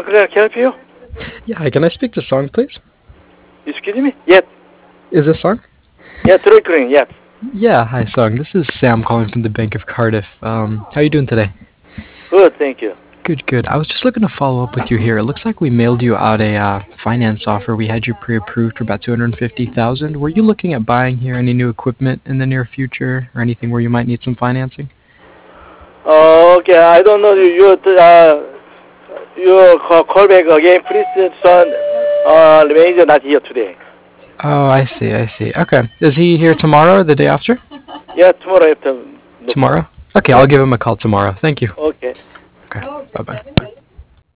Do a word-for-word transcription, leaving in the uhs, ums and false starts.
can I help you? Yeah, hi, can I speak to Song, please? Excuse me? Yes. Is this Song? Yeah, Drake, yes. Yeah, hi, Song. This is Sam calling from the Bank of Cardiff. Um, how you doing today? Good, thank you. Good, good. I was just looking to follow up with you here. It looks like we mailed you out a uh, finance offer. We had you pre-approved for about two hundred fifty thousand dollars. Were you looking at buying here any new equipment in the near future or anything where you might need some financing? Uh, okay, I don't know. You, you, uh, you call, call back again, please, son. Uh, the manager not here today. Oh, I see, I see. Okay. Is he here tomorrow or the day after? Yeah, tomorrow after. No problem. Tomorrow? Okay, Yeah. I'll give him a call tomorrow. Thank you. Okay. Okay, bye-bye.